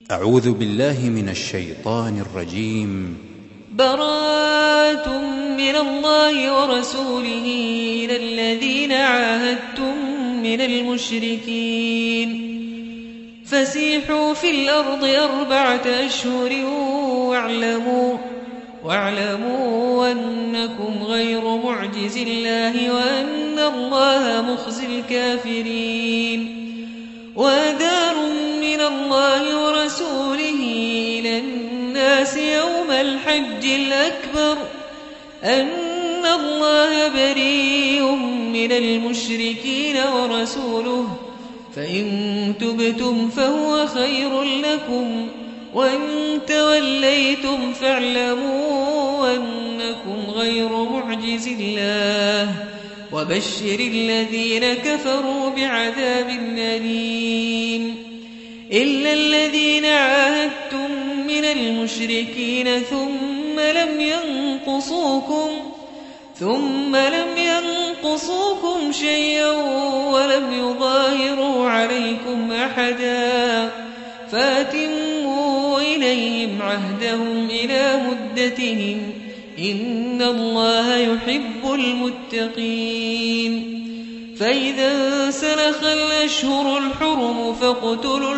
أعوذ بالله من الشيطان الرجيم. براءة من الله ورسوله إلى الذين عاهدتم من المشركين فسيحوا في الأرض 4 أشهر واعلموا أنكم غير معجز الله وأن الله مخزي الكافرين. وأذان من الله ورسوله إلى الناس يوم الحج الأكبر أن الله بريء من المشركين ورسوله فإن تبتم فهو خير لكم وإن توليتم فاعلموا أنكم غير معجز الله وبشر الذين كفروا بعذاب أليم. إلا الذين عاهدتم من المشركين ثم لم ينقصوكم شيئا ولم يظاهروا عليكم أحدا فأتموا إليهم عهدهم إلى مدتهم إن الله يحب المتقين. فإذا انسلخ الأشهر الحرم فاقتلوا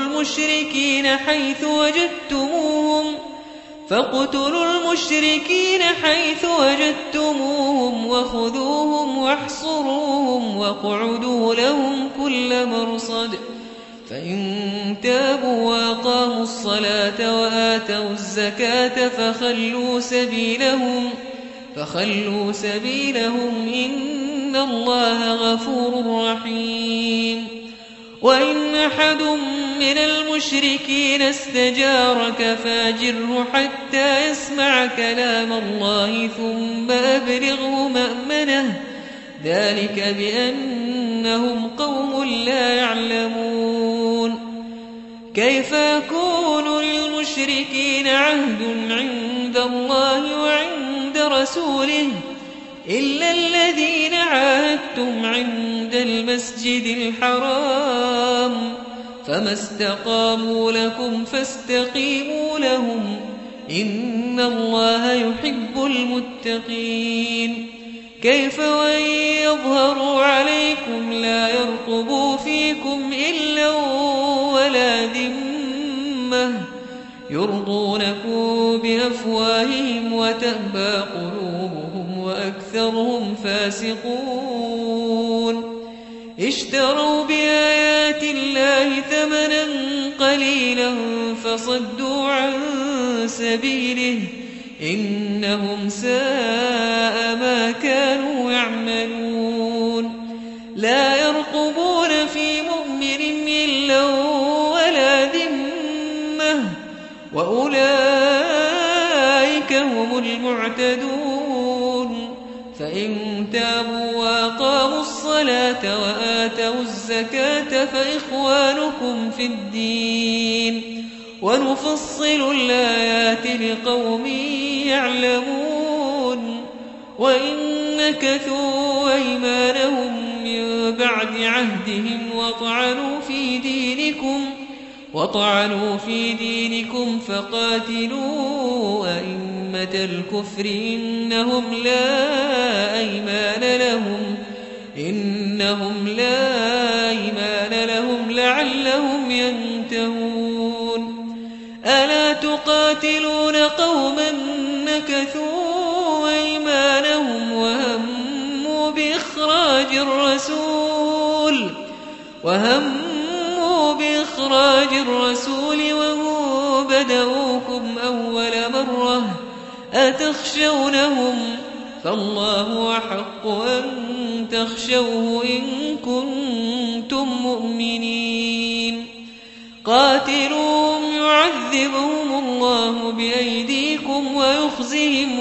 المشركين حيث وجدتموهم وخذوهم واحصروهم واقعدوا لهم كل مرصد. فإن تابوا وأقاموا الصلاة وآتوا الزكاة فخلوا سبيلهم إن الله غفور رحيم. وإن أحد من المشركين استجارك فاجره حتى يسمع كلام الله ثم أبلغه مأمنه ذلك بأنهم قوم لا يعلمون. كيف يكون للمشركين عهد عند الله وعند رسوله إلا الذين عاهدتم عند المسجد الحرام فما استقاموا لكم فاستقيموا لهم إن الله يحب المتقين. كيف وإن يظهروا عليكم لا يرقبوا فيكم إلا ولا ذمة يرضونكم بأفواههم وتأبى قلوبهم وأكثرهم فاسقون. اشتروا بآيات الله ثمنا قليلا فصدوا عن سبيله إنهم ساء ما كانوا يعملون. لا يرقبون في مؤمن إلا ولا ذمة وأولئك هم المعتدون. فإن تابوا وأقاموا الصلاة وآتوا الزكاة فإخوانكم في الدين ونفصل الآيات لقوم يعلمون. وإن نكثوا أيمانهم من بعد عهدهم وطعنوا في دينكم فقاتلوا أئمة الكفر إنهم لا أيمان لهم لعلهم ينتهون. ألا تقاتلون قوما نكثوا أيمانهم وهموا بإخراج الرسول وهم بدؤوكم أول مرة أتخشونهم فالله أحق أن تخشوه إن كنتم مؤمنين. قاتلوهم يعذبهم الله بأيديكم ويخزهم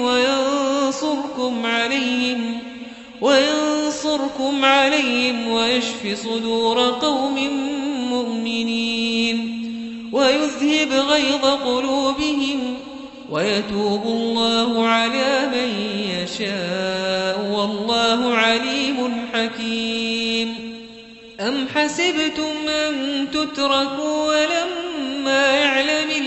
وينصركم عليهم ويشف صدور قوم مؤمنين ويذهب غيظ قلوبهم ويتوب الله على من يشاء والله عليم حكيم. أم حسبتم أن تتركوا ولما يعلم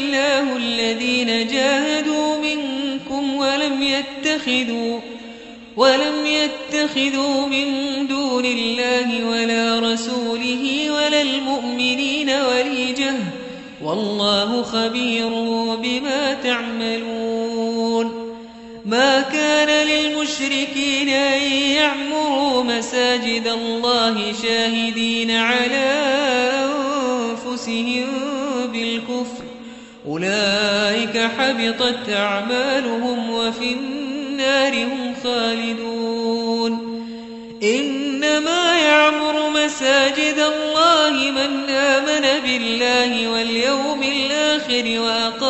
يتخذوا من دون الله ولا رسوله ولا المؤمنين وليجة والله خبير بما تعملون ما كان للمشركين أن يعمروا مساجد الله شاهدين على أنفسهم بالكفر أولئك حبطت أعمالهم وفي النار هم خالدون إنما يعمر مساجد الله من آمن بالله واليوم الآخر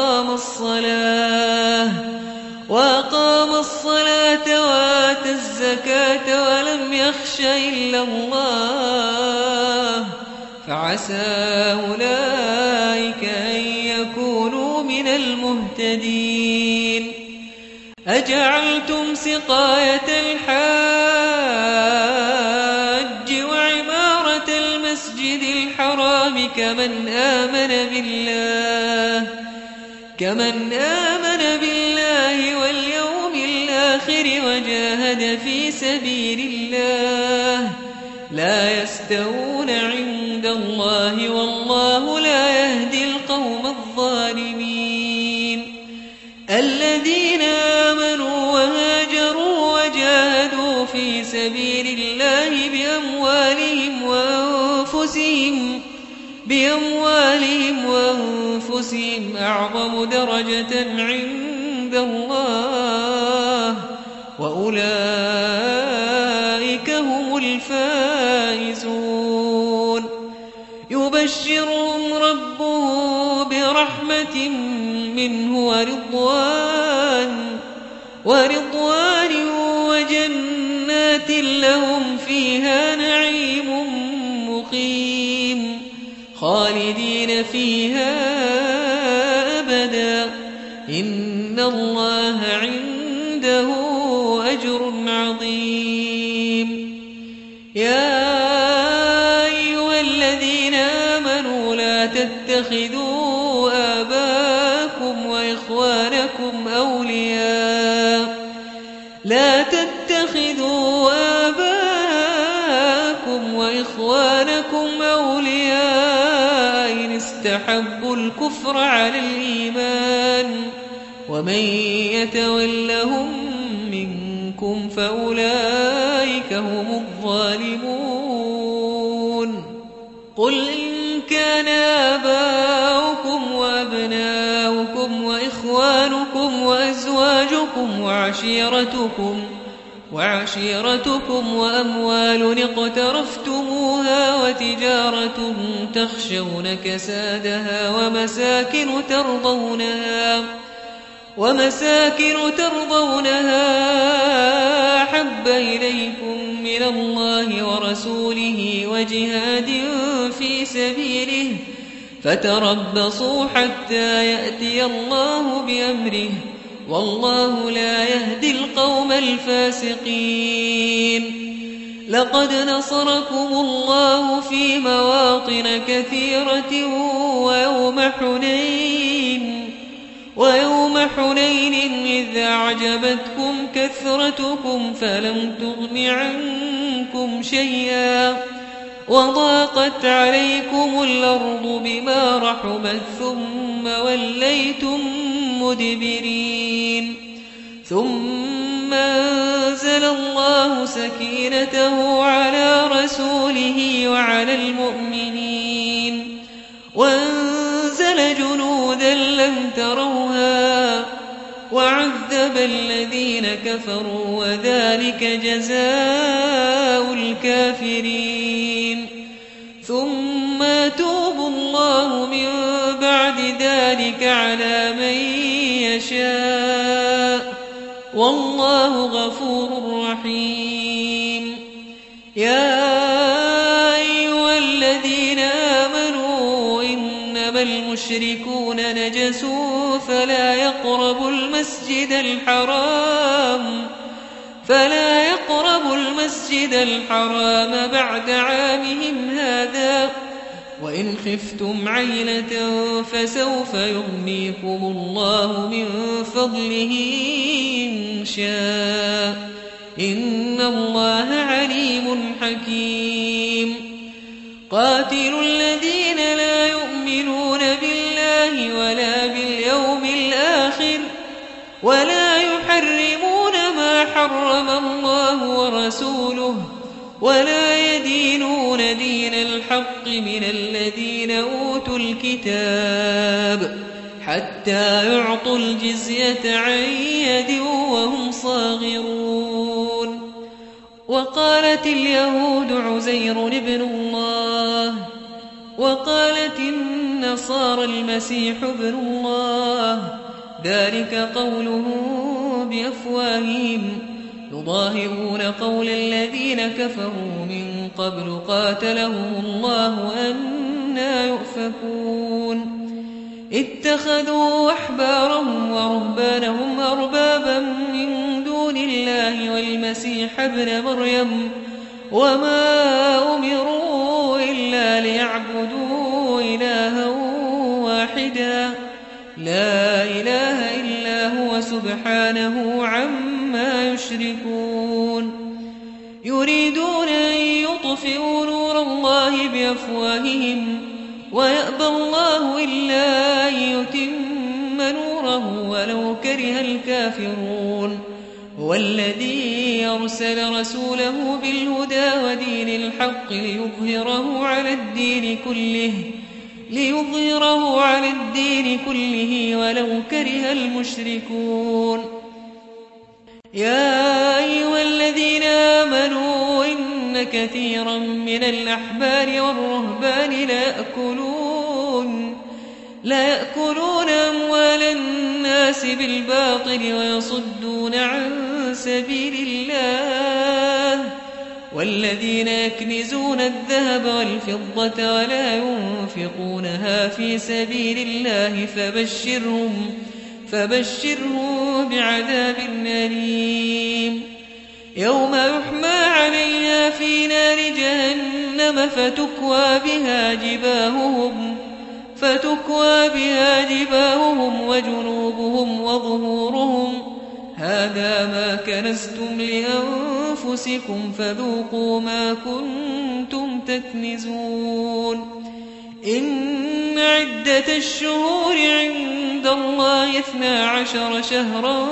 وأقام الصلاة وآتى الزكاة ولم يخش إلا الله فعسى أولئك أن يكونوا من المهتدين أجعلتم سقاية الحاج وعمارة المسجد الحرام كمن آمن بالله واليوم الآخر وجاهد في سبيل الله لا يستوون عند الله والله لا يهدي القوم الظالمين الذين آمنوا وهاجروا وجاهدوا في سبيل الله بأموالهم وأنفسهم أعظم درجة عند الله وأولئك هم الفائزون يبشرهم ربهم برحمة منه ورضوان وجنات لهم فيها نعيم مقيم خالدين فيها أبدا إن الله عنده أجر عظيم يا أيها الذين آمنوا لا تتخذوا آباءكم وإخوانكم أولياء إن استحبوا الكفر على الإيمان ومن يتولهم منكم فأولئك هم الظالمون قل إن كان آباؤكم وأبناؤكم وإخوانكم وأزواجكم وعشيرتكم وأموال اقترفتموها وتجارة تخشون كسادها ومساكن ترضونها أحب إليكم من الله ورسوله وجهاد في سبيله فتربصوا حتى يأتي الله بأمره والله لا يهدي القوم الفاسقين لقد نصركم الله في مواطن كثيرة ويوم حنين إذ أعجبتكم كثرتكم فلم تغن عنكم شيئا وضاقت عليكم الأرض بما رحبت ثم وليتم مدبرين ثم أنزل الله سكينته على رسوله وعلى المؤمنين وأنزل جنودا لم تروها وعذب الذين كفروا وذلك جزاء الكافرين ثم يتوب الله من بعد ذلك على من يشاء والله غفور رحيم يا أيها الذين آمنوا إنما المشركون نجس فلا يقربوا المسجد الحرام بعد عامهم هذا وإن خفتم عيلة فسوف يغنيكم الله من فضله إن شاء إن الله عليم حكيم قاتلوا الذين لا يؤمنون بالله ولا باليوم الآخر ولا يحرمون ما حرم الله ورسوله ولا يدينون دين الحق من الذين أوتوا الكتاب حتى يعطوا الجزية عن يد وهم صاغرون وقالت اليهود عزير ابن الله وقالت النصارى المسيح ابن الله ذلك قولهم بأفواههم يضاهئون قول الذين كفروا من قبل قاتلهم الله أنى يؤفكون اتخذوا أحبارهم ورهبانهم أربابا من دون الله والمسيح ابن مريم وما أمروا إلا ليعبدوا إلها واحدا لا إله إلا هو سبحانه عما يشركون يريدون أن يطفئوا نور الله بأفواههم ويأبى الله إلا أن يتم نوره ولو كره الكافرون هو الذي أرسل رسوله بالهدى ودين الحق ليظهره على الدين كله ولو كره المشركون يا أيها الذين آمنوا إن كثيرا من الأحبار والرهبان لا يأكلون أموال الناس بالباطل ويصدون عن سبيل الله والذين يكنزون الذهب والفضة ولا ينفقونها في سبيل الله فبشرهم بعذاب أليم يوم يحمى عليها في نار جهنم فتكوى بها جباههم وجنوبهم وظهورهم هذا ما كنزتم لأنفسكم فذوقوا ما كنتم تكنزون إن عدة الشهور عند الله 12 شهرا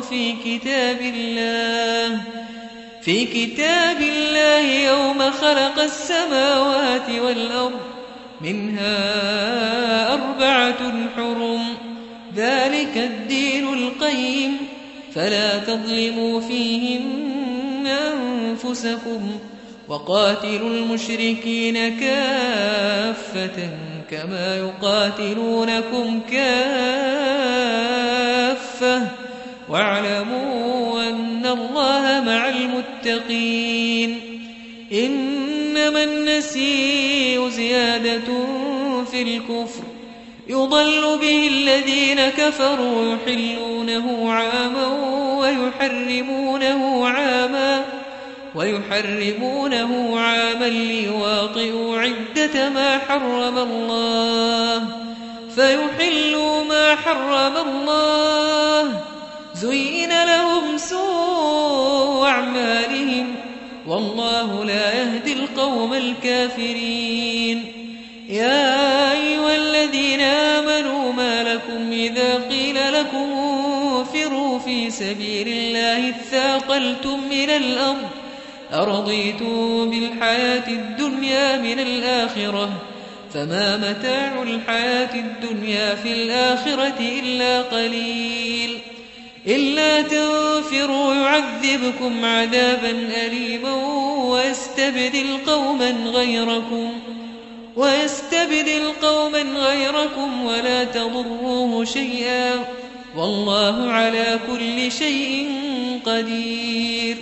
في كتاب الله يوم خلق السماوات والأرض منها 4 حرم ذلك الدين القيم فلا تظلموا فيهن أنفسكم وقاتلوا المشركين كافة كما يقاتلونكم كافة واعلموا أن الله مع المتقين إنما النسيء زيادة في الكفر يضل به الذين كفروا يحلونه عاما ويحرمونه عاما ليواطئوا عدة ما حرم الله فيحلوا ما حرم الله زين لهم سوء أعمالهم والله لا يهدي القوم الكافرين يا أيها الذين آمنوا ما لكم إذا قيل لكم انفروا في سبيل الله اثاقلتم إلى الأرض أرضيتم بالحياة الدنيا من الآخرة فما متاع الحياة الدنيا في الآخرة إلا قليل إلا تنفروا يعذبكم عذابا أليما ويستبدل قوما غيركم ولا تضروه شيئا والله على كل شيء قدير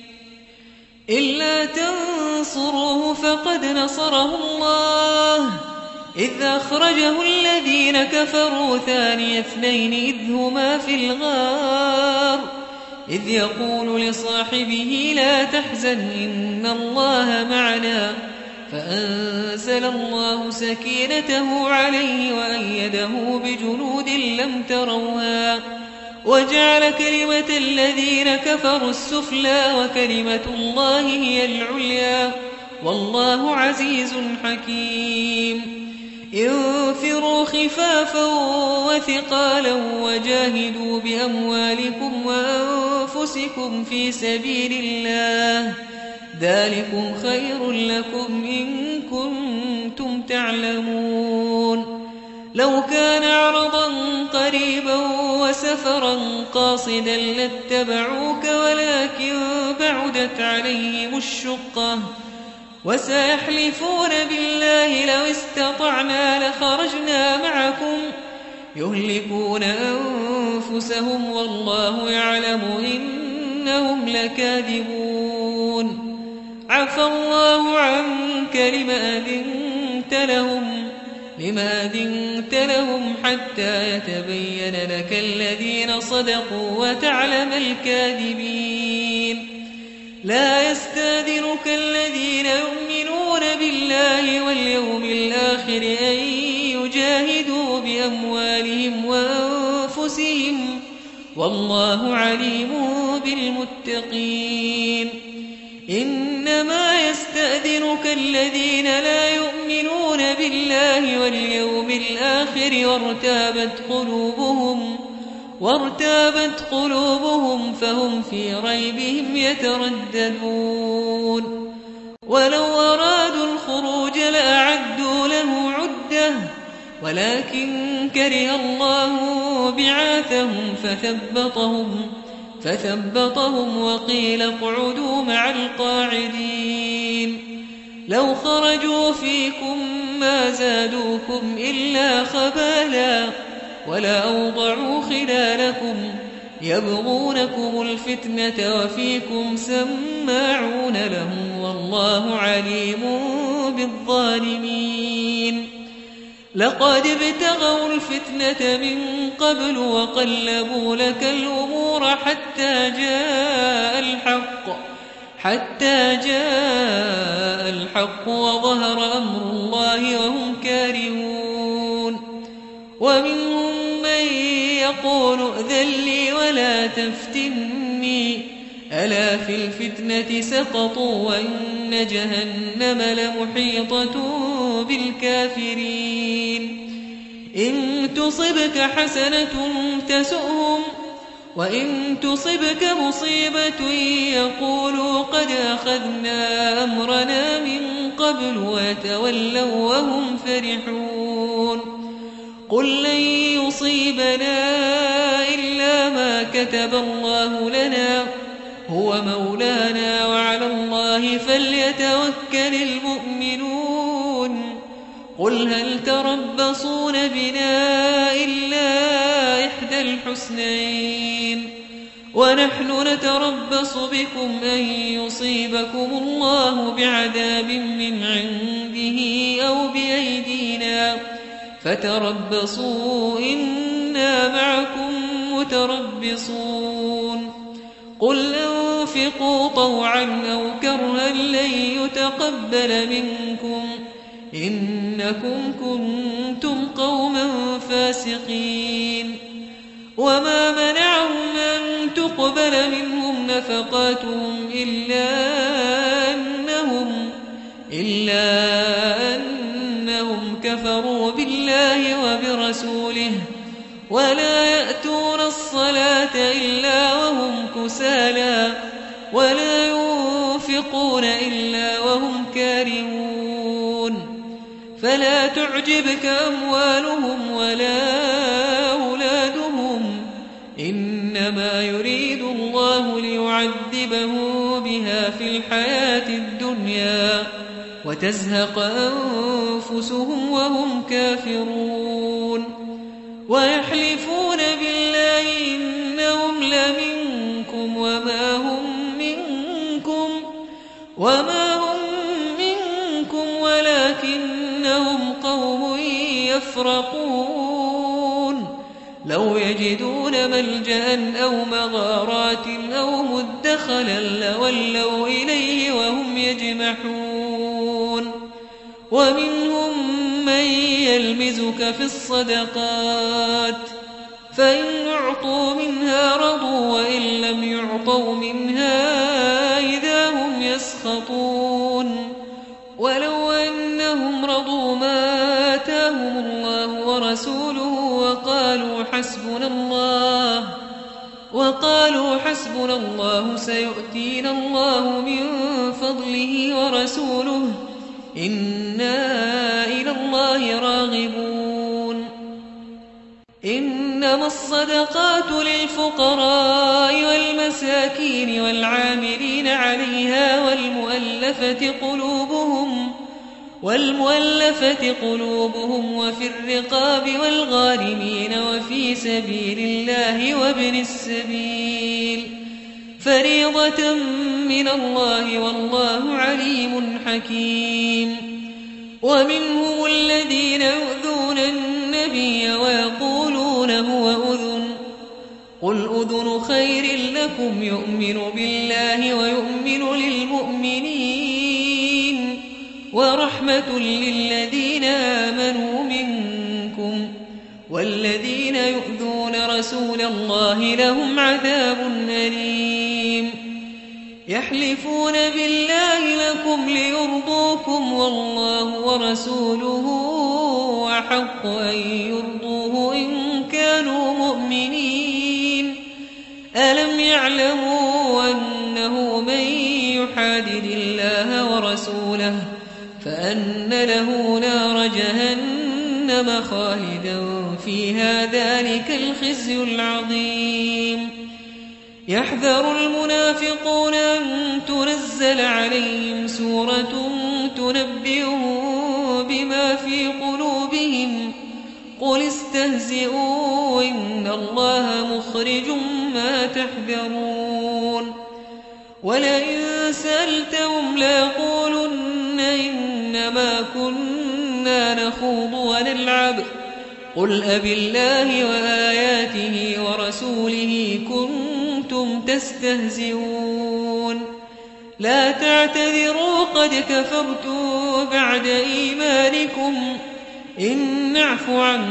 إلا تنصروه فقد نصره الله إذ أخرجه الذين كفروا ثاني اثنين إذ هما في الغار إذ يقول لصاحبه لا تحزن إن الله معنا فأنزل الله سكينته عليه وأيده بجنود لم تروها وجعل كلمة الذين كفروا السفلى وكلمة الله هي العليا والله عزيز حكيم انفروا خفافا وثقالا وجاهدوا بأموالكم وأنفسكم في سبيل الله ذلكم خير لكم إن كنتم تعلمون لو كان عرضا قريبا وسفرا قاصدا لاتبعوك ولكن بعدت عليهم الشقة وسيحلفون بالله لو استطعنا لخرجنا معكم يهلكون أنفسهم والله يعلم إنهم لكاذبون عفى الله عنك لما أذنت لهم حتى يتبين لك الذين صدقوا وتعلم الكاذبين لا يستأذنك الذين يؤمنون بالله واليوم الآخر أن يجاهدوا بأموالهم وأنفسهم والله عليم بالمتقين إنما يستأذنك الذين لا يؤمنون بالله واليوم الآخر وارتابت قلوبهم فهم في ريبهم يترددون ولو أرادوا الخروج لأعدوا له عدة ولكن كره الله بعاثهم فثبطهم وقيل اقعدوا مع القاعدين لو خرجوا فيكم ما زادوكم إلا خبالا ولا أوضعوا خلالكم يبغونكم الفتنة وفيكم سماعون لهم والله عليم بالظالمين لقد ابتغوا الفتنة من قبل وقلبوا لك الأمور حتى جاء الحق وظهر أمر الله وهم كارهون ومنهم من يقول ائذن لي ولا تفتني ألا في الفتنة سقطوا وإن جهنم لمحيطة بالكافرين إن تصبك حسنة تسؤهم وإن تصبك مصيبة يقولوا قد أخذنا أمرنا من قبل ويتولوا وهم فرحون قل لن يصيبنا إلا ما كتب الله لنا هو مولانا وعلى الله فليتوكل المؤمنون قل هل تربصون بنا إلا إحدى الحسنين ونحن نتربص بكم أن يصيبكم الله بعذاب من عنده أو بأيدينا فتربصوا إنا معكم متربصون قل أنفقوا طوعا أو كرها لن يتقبل منكم إنكم كنتم قوما فاسقين وما منعهم أن تقبل منهم نفقاتهم إلا أنهم كفروا بالله وبرسوله ولا يأتون الصلاة إلا وهم كسالى ولا ينفقون إلا وهم كارهون فلا تعجبك أموالهم ولا أولادهم إنما يريد الله ليعذبهم بها في الحياة الدنيا وتزهق أنفسهم وهم كافرون ويحلفون بالله إنهم لمنكم وما هم منكم ولكنهم قوم يفرقون لو يجدون ملجأ أو مغارات أو مدخلا لولوا إليه وهم يجمحون ومنهم من يلمزك في الصدقات فإن أعطوا منها رضوا وإن لم يعطوا منها إذا هم يسخطون ولو أنهم رضوا ما آتاهم الله ورسوله وقالوا حسبنا الله سيؤتينا الله من فضله ورسوله إنا إلى الله راغبون. إنما الصدقات للفقراء والمساكين والعاملين عليها والمؤلفة قلوبهم وفي الرقاب والغارمين وفي سبيل الله وابن السبيل فريضة من الله والله عليم حكيم. ومنهم الذين يؤذون النبي ويقولون هو أذن قل أذن خير لكم يؤمن بالله ويؤمن للمؤمنين ورحمة للذين آمنوا منكم والذين يؤذون رسول الله لهم عذاب أليم. يحلفون بالله لكم ليرضوكم والله ورسوله أحق أن يرضوه إن كانوا مؤمنين. ألم يعلموا أنه من يحادد الله ورسوله فأن له نار جهنم خالدا فيها ذلك الخزي العظيم. يحذر المنافقون أن تنزل عليهم سورة تنبئهم بما في قلوبهم قل استهزئوا إن الله مخرج ما تحذرون. ولئن سألتهم ليقولن إنما كنا نخوض ونلعب قل أبالله وآياته ورسوله كنتم تستهزئون. لا تعتذروا قد كفرتم بعد إيمانكم إن نعف عن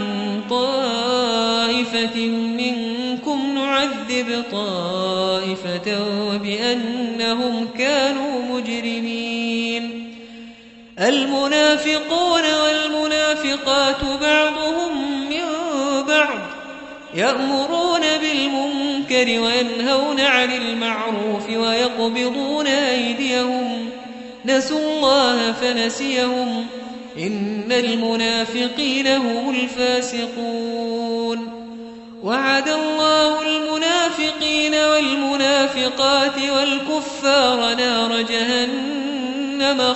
طائفة منكم نعذب طائفة بأنهم كانوا مجرمين. المنافقون والمنافقات بعضهم من بعض يأمرون بالمنكر وينهون عن المعروف ويقبضون أيديهم نسوا الله فنسيهم إن المنافقين هم الفاسقون. وعد الله المنافقين والمنافقات والكفار نار جهنم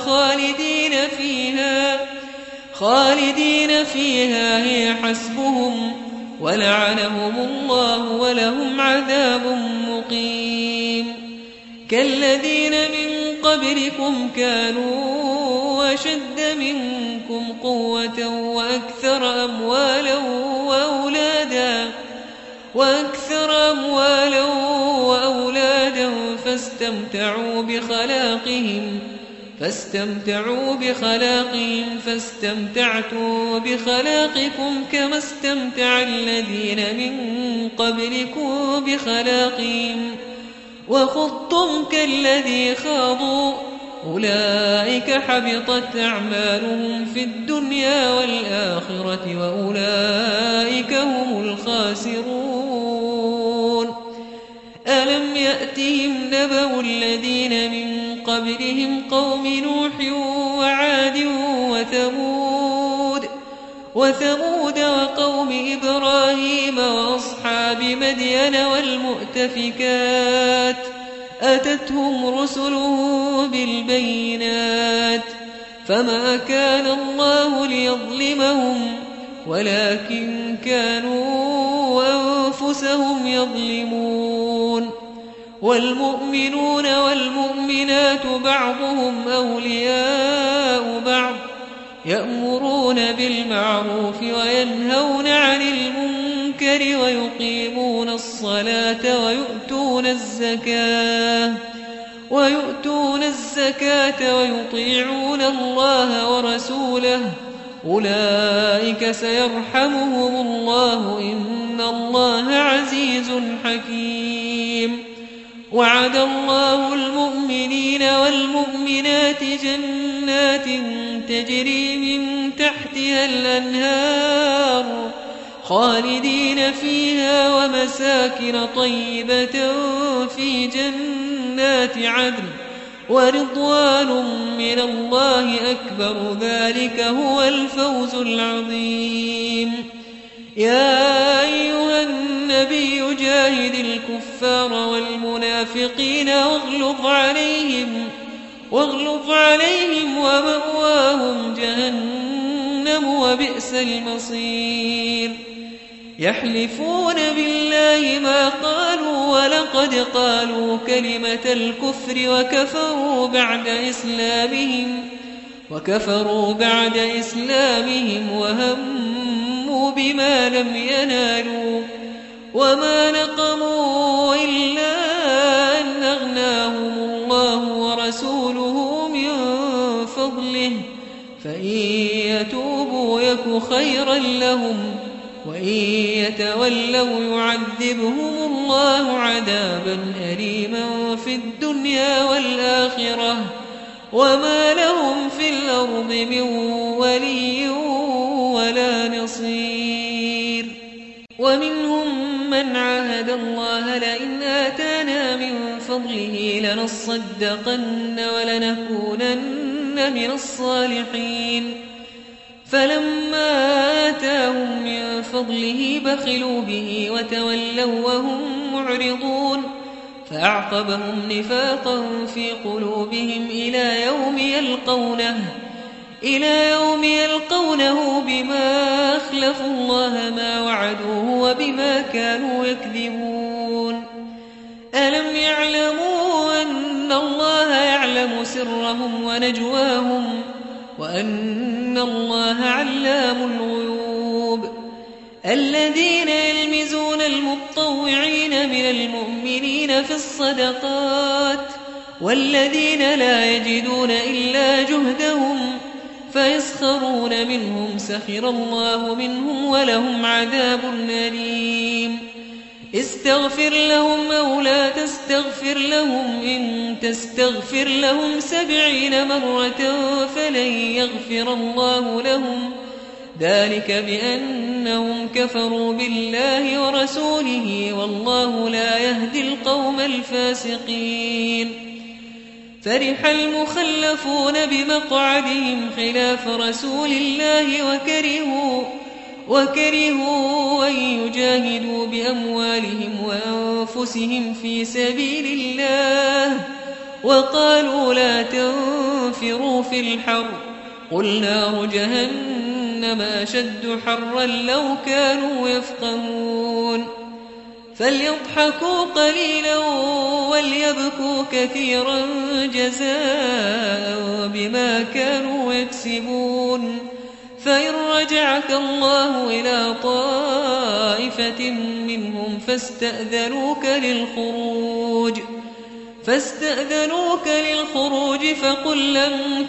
خالدين فيها هي حسبهم ولعنهم الله ولهم عذاب مقيم. كالذين من قبلكم كانوا أشد منكم قوة وأكثر أموالا وأولادا فاستمتعوا بخلاقهم فاستمتعتم بخلاقكم كما استمتع الذين من قبلكم بخلاقهم وخضتم كالذي خاضوا أولئك حبطت أعمالهم في الدنيا والآخرة وأولئك هم الخاسرون. ألم يأتهم نبأ الذين من قبلهم قوم نوح وعاد وثمود وقوم إبراهيم وأصحاب مدين والمؤتفكات أتتهم رسلهم بالبينات فما كان الله ليظلمهم ولكن كانوا أنفسهم يظلمون. والمؤمنون والمؤمنات بعضهم أولياء بعض يأمرون بالمعروف وينهون عن المنكر ويقيمون الصلاة ويؤتون الزكاة ويؤتون الزكاة ويطيعون الله ورسوله أولئك سيرحمهم الله إن الله عزيز حكيم. وعد الله المؤمنين والمؤمنات جنات تجري من تحتها الأنهار خالدين فيها ومساكن طيبة في جنات عدن ورضوان من الله أكبر ذلك هو الفوز العظيم. يا أيها النبي جاهد الكفار والمنافقين واغلظ عليهم ومأواهم جهنم وبئس المصير. يحلفون بالله ما قالوا ولقد قالوا كلمة الكفر وكفروا بعد إسلامهم وهموا بما لم ينالوا وما نقموا إلا أن أغناهم الله ورسوله من فضله فإن يتوبوا يك خيرا لهم وإن يتولوا يعذبهم الله عذابا أليما في الدنيا والآخرة وما لهم في الأرض من ولي ولا نصير. ومنهم من عاهد الله لئن آتانا من فضله لنصدقن ولنكونن من الصالحين فلما آتاهم من فضله بخلوا به وتولوا وهم معرضون فأعقبهم نفاقا في قلوبهم إلى يوم يلقونه بما أخلفوا الله ما وعدوه وبما كانوا يكذبون. ألم يعلموا أن الله يعلم سرهم ونجواهم وأن الله علام الغيوب. الذين يلمزون المطوعين من المؤمنين في الصدقات والذين لا يجدون إلا جهدهم فيسخرون منهم سخر الله منهم ولهم عذاب أليم. استغفر لهم أو لا تستغفر لهم إن تستغفر لهم 70 مرة فلن يغفر الله لهم ذلك بأنهم كفروا بالله ورسوله والله لا يهدي القوم الفاسقين. فرح المخلفون بمقعدهم خلاف رسول الله وكرهوا أن يجاهدوا بأموالهم وأنفسهم في سبيل الله وقالوا لا تنفروا في الحر قل نار جهنم أشد حرا لو كانوا يفقهون. فليضحكوا قليلا وليبكوا كثيرا جزاء بما كانوا يكسبون. فإن رجعك الله إلى طائفة منهم فاستأذنوك للخروج فقل لن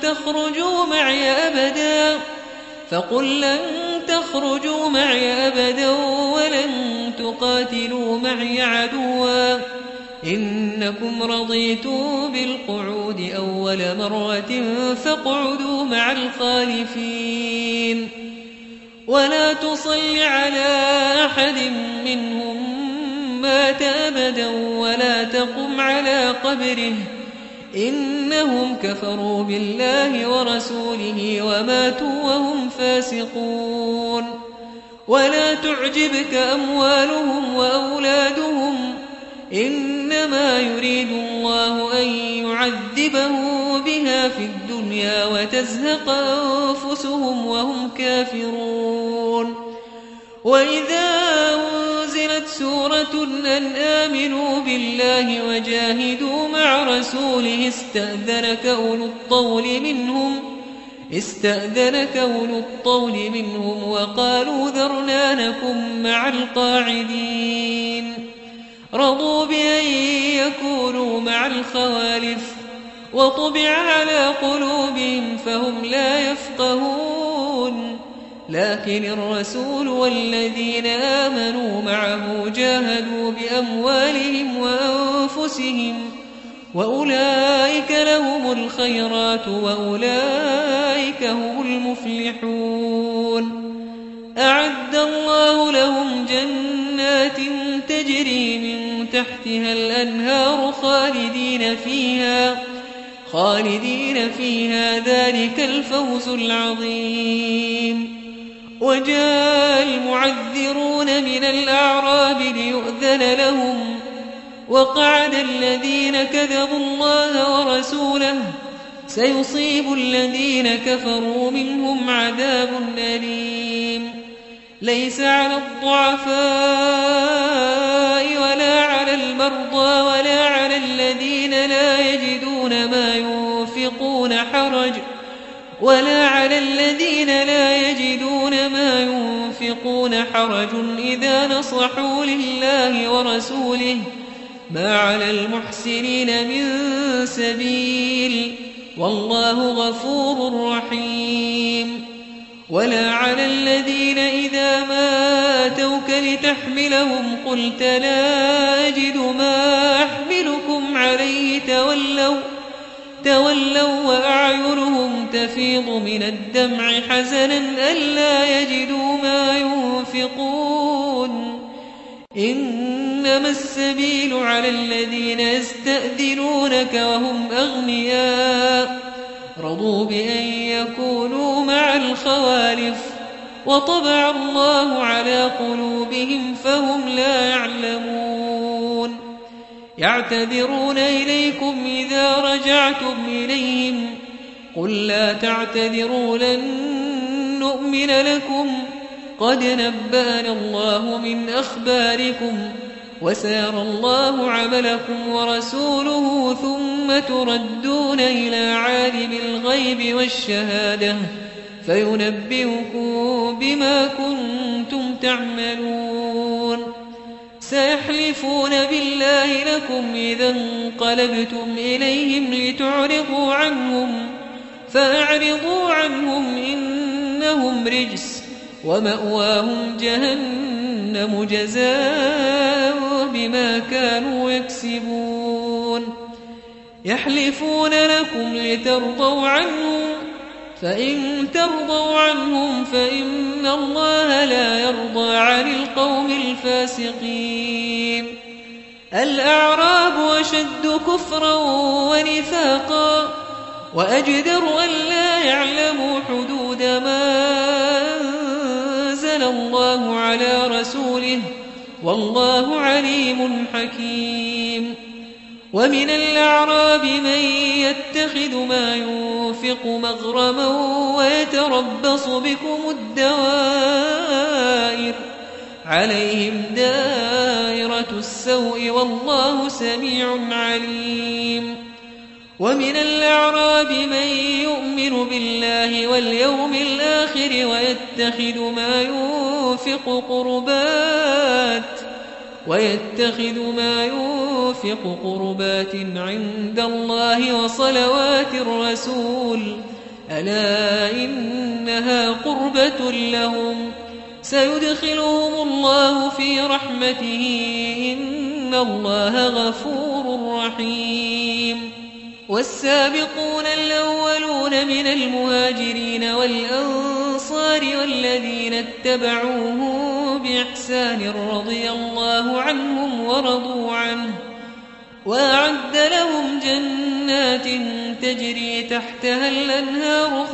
تخرجوا معي أبدا ولن تقاتلوا معي عدوا إنكم رضيتم بالقعود أول مرة فاقعدوا مع الخالفين. ولا تصل على أحد منهم مات أبدا ولا تقم على قبره إنهم كفروا بالله ورسوله وماتوا وهم فاسقون. ولا تعجبك أموالهم وأولادهم إنما يريد الله أن يعذبهم بها في الدنيا وتزهق أنفسهم وهم كافرون. وإذا أنزلت سورة أن آمنوا بالله وجاهدوا مع رسوله استأذنك أولو الطول منهم وقالوا ذرنا نكن مع القاعدين. رضوا بأن يكونوا مع الخوالف وطبع على قلوبهم فهم لا يفقهون لكن الرسول والذين آمنوا معه جاهدوا بأموالهم وأنفسهم وأولئك لهم الخيرات وأولئك هم المفلحون أعد الله لهم جنات تجري من تحتها الأنهار خالدين فيها ذلك الفوز العظيم. وجاء المعذرون من الأعراب ليؤذن لهم وقعد الذين كذبوا الله ورسوله سيصيب الذين كفروا منهم عذاب أليم. ليس على الضعفاء ولا على المرضى ولا على الذين لا يجدون ما ينفقون حرج إذا نصحوا لله ورسوله ما على المحسنين من سبيل والله غفور رحيم. ولا على الذين إذا ما أتوك لتحملهم قلت لا أجد ما أحملكم عليه تولوا وأعينهم تفيض من الدمع حزنا ألا يجدوا ما ينفقون. إنما السبيل على الذين يستأذنونك وهم أغنياء رضوا بأن يكونوا مع الخوالف وطبع الله على قلوبهم فهم لا يعلمون. يعتذرون إليكم إذا رجعتم إليهم قل لا تعتذروا لن نؤمن لكم قد نبأنا الله من أخباركم وسيرى الله عملكم ورسوله ثم تردون إلى عالم الغيب والشهادة فينبئكم بما كنتم تعملون. سيحلفون بالله لكم إذا انقلبتم إليهم لتعرضوا عنهم فأعرضوا عنهم إنهم رجس ومأواهم جهنم جزاء بما كانوا يكسبون. يحلفون لكم لترضوا عنهم فإن ترضوا عنهم فإن الله لا يرضى عن القوم الفاسقين. الأعراب أشد كفرا ونفاقا وأجدر أن لا يعلموا حدود ما أنزل الله على رسوله والله عليم حكيم. ومن الأعراب من يتخذ ما ينفق مغرما ويتربص بكم الدوائر عليهم دائرة السوء والله سميع عليم. ومن الأعراب من يؤمن بالله واليوم الآخر ويتخذ ما ينفق قربات عند الله وصلوات الرسول ألا إنها قربة لهم سيدخلهم الله في رحمته إن الله غفور رحيم. والسابقون الأولون من المهاجرين والأنصار والذين اتبعوهم بإحسان رضي الله عنهم ورضوا عنه وأعد لهم جنات تجري تحتها الأنهار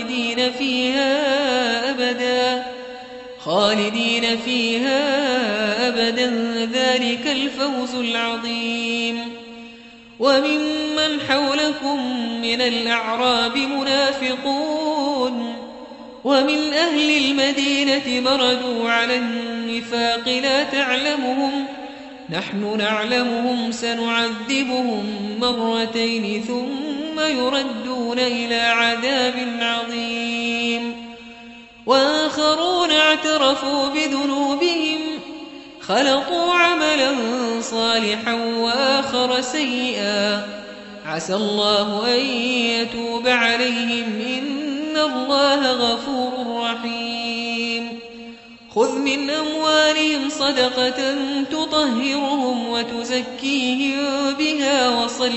خالدين فيها أبدا ذلك الفوز العظيم. وممن حولكم من الأعراب منافقون ومن أهل المدينة مردوا على النفاق لا تعلمهم نحن نعلمهم سنعذبهم مرتين ثم يردون إلى عذاب عظيم. وآخرون اعترفوا بذنوبهم خلطوا عملا صالحا وآخر سيئا عسى الله أن يتوب عليهم إن الله غفور رحيم خذ من أموالهم صدقة تطهرهم وتزكيهم بها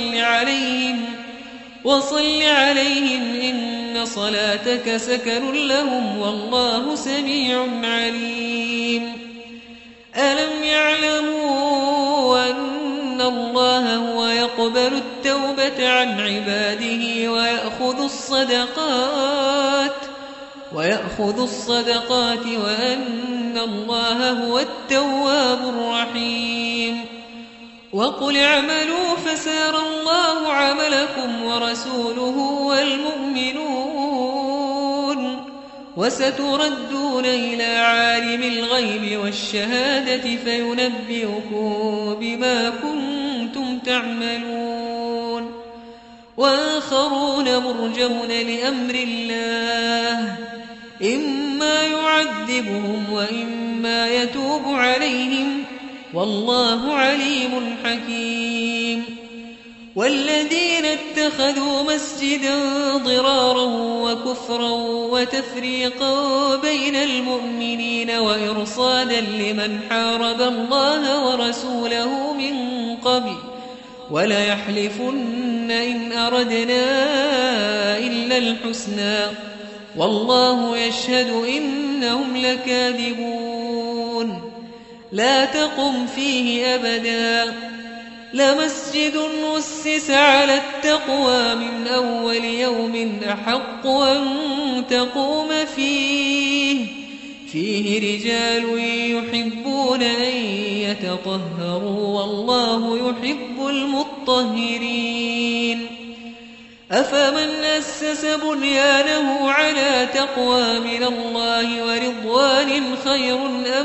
وصل عليهم إن صلاتك سكن لهم والله سميع عليم ألم يعلموا أن الله هو يقبل التوبة عن عباده ويأخذ الصدقات وأن الله هو التواب الرحيم وقل اعملوا فسيرى الله عملكم ورسوله والمؤمنون وستردون إلى عالم الغيب والشهادة فينبئكم بما كنتم تعملون وآخرون مرجون لأمر الله إما يعذبهم وإما يتوب عليهم والله عليم حكيم والذين اتخذوا مسجدا ضرارا وكفرا وتفريقا بين المؤمنين وإرصادا لمن حارب الله ورسوله من قبل وليحلفن إن أردنا إلا الحسنى والله يشهد إنهم لكاذبون لا تقم فيه أبدا لمسجد أسس على التقوى من أول يوم أحق أن تقوم فيه رجال يحبون أن يتطهروا والله يحب المطهرين أفمن أسس بنيانه على تقوى من الله ورضوان خير أم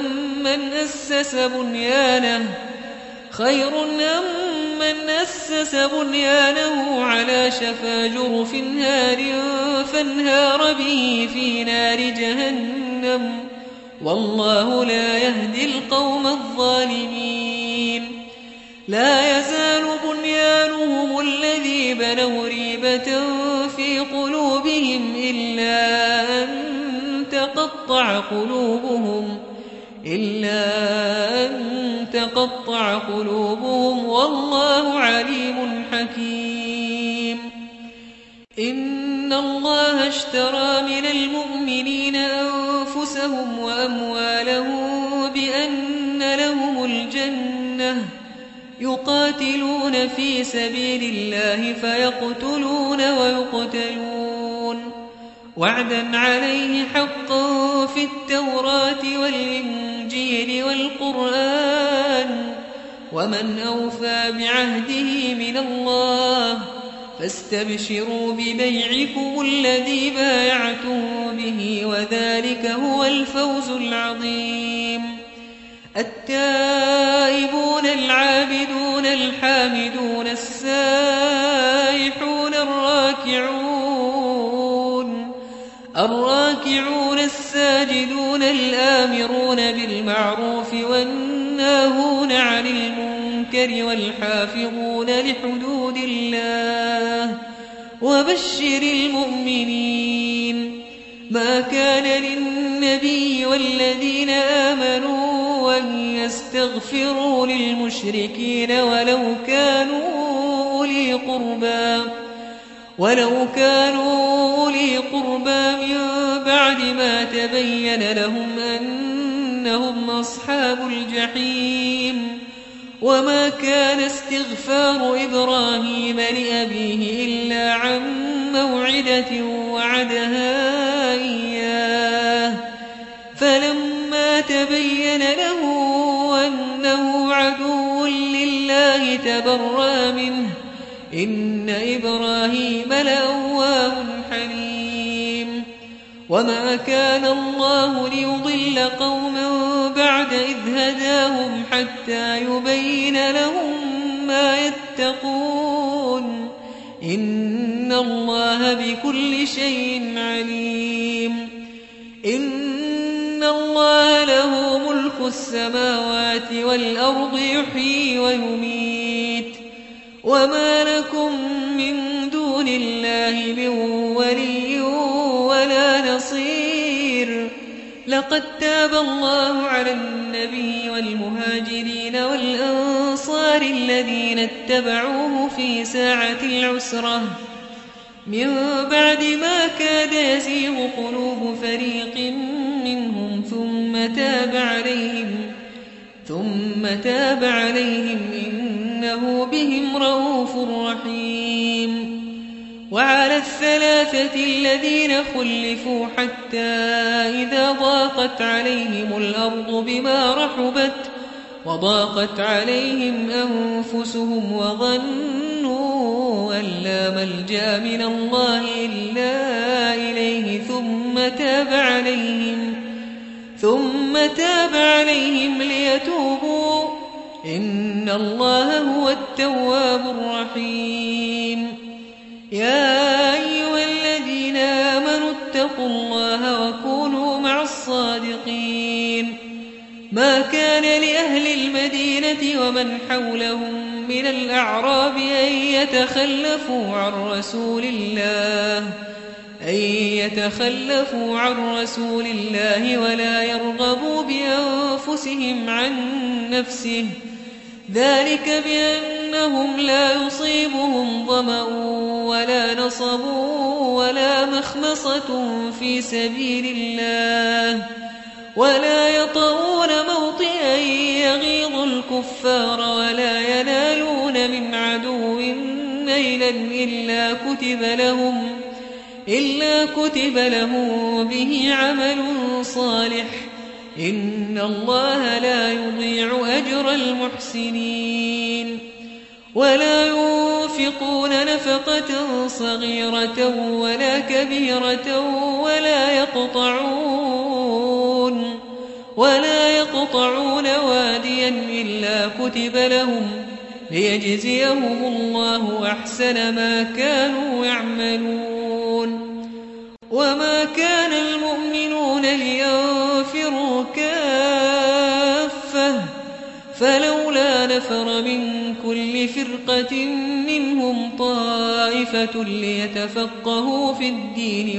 من أسس بنيانه على شفا جرف هار فانهار به في نار جهنم والله لا يهدي القوم الظالمين لا يزال بنيانهم الذي بنوا ريبة في قلوبهم إلا أن تقطع قلوبهم والله عليم حكيم إن الله اشترى من المؤمنين أنفسهم وأموالهم بأن لهم الجنة يقاتلون في سبيل الله فيقتلون ويقتلون وعدا عليه حقا في التوراة والإنجيل والقرآن ومن أوفى بعهده من الله فاستبشروا ببيعكم الذي بايعتم به وذلك هو الفوز العظيم التائبون العابدون الحامدون السائحون الراكعون الساجدون الآمرون بالمعروف والناهون عن المنكر والحافظون لحدود الله وبشر المؤمنين ما كان للنبي والذين آمنوا أن يستغفروا للمشركين ولو كانوا أولي قربى من بعد ما تبين لهم أنهم أصحاب الجحيم وما كان استغفار إبراهيم لأبيه إلا عن موعدة وعدها إياه فلما تبين له أنه عدو لله تبرأ منه إن إبراهيم لأواه حليم وما كان الله ليضل قوما بعد إذ هداهم حتى يبين لهم ما يتقون إن الله بكل شيء عليم إن الله له ملك السماوات والأرض يحيي ويميت وما لكم من دون الله من ولي ولا نصير. لقد تاب الله على النبي والمهاجرين والأنصار الذين اتبعوه في ساعة العسرة من بعد ما كاد يزيغ قلوب فريق منهم ثم تاب عليهم إنه بهم رءوف رحيم. وعلى الثلاثة الذين خلفوا حتى إذا ضاقت عليهم الأرض بما رحبت وضاقت عليهم أنفسهم وظنوا أن لا ملجأ من الله إلا إليه ثم تاب عليهم ليتوبوا إن الله هو التواب الرحيم. يا أيها الذين آمنوا اتقوا الله وكونوا مع الصادقين. ما كان لأهل المدينة ومن حولهم من الأعراب أن يتخلفوا عن رسول الله ولا يرغبوا بأنفسهم عن نفسه، ذلك بأنهم لا يصيبهم ظمأ ولا نصب ولا مخمصة في سبيل الله ولا يطؤون موطئا يغيظ الكفار ولا ينالون من عدو نيلا إلا كتب لهم به عمل صالح إن الله لا يضيع أجر المحسنين. ولا ينفقون نفقة صغيرة ولا كبيرة ولا يقطعون واديا إلا كتب لهم ليجزيهم الله أحسن ما كانوا يعملون. وما كان المؤمنون لينفروا كافة فلولا نفر من كل فرقة منهم طائفة ليتفقهوا في الدين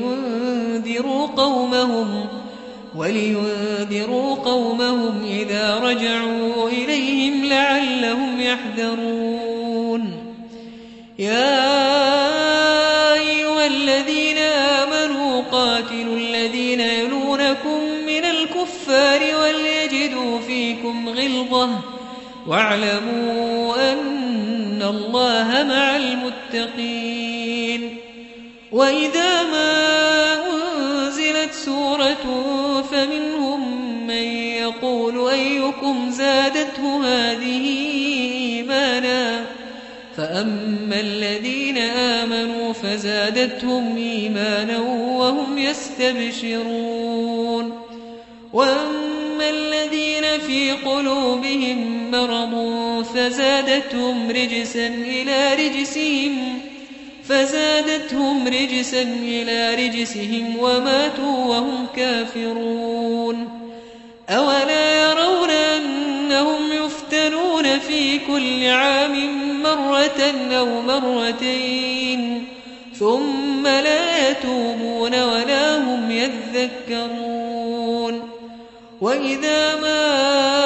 ولينذروا قومهم إذا رجعوا إليهم لعلهم يحذرون. يا أيها الذين آمنوا قاتلوا الذين يلونكم من الكفار وليجدوا فيكم غلظة واعلموا أن الله مع المتقين. وإذا ما أنزلت سورة فمنهم من يقول أيكم زادته هذه إيمانا فأما الذين آمنوا فزادتهم إيمانا وهم يستبشرون. وأما الذين في قلوبهم مرض فزادتهم رجسا إلى رجسهم وماتوا وهم كافرون. أولا يرون أنهم يفتنون في كل عام مرة أو مرتين ثم لا يتوبون ولا هم يذكرون. وإذا ما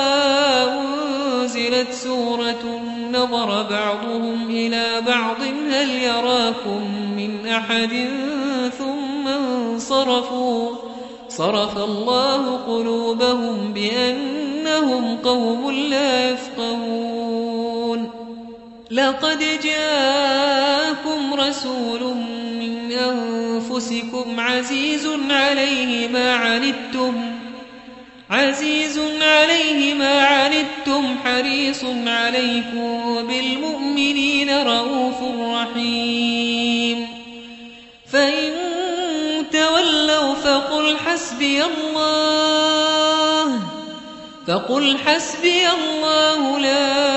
أنزلت سورة نظر بعضهم إلى بعض هل يراكم من أحد ثم انصرفوا صرف الله قلوبهم بأنهم قوم لا يفقهون. لقد جاءكم رسول من أنفسكم عزيز عليه ما عنتم حريص عليكم بالمؤمنين رءوف رحيم. فإن تولوا فقل حسبي الله لا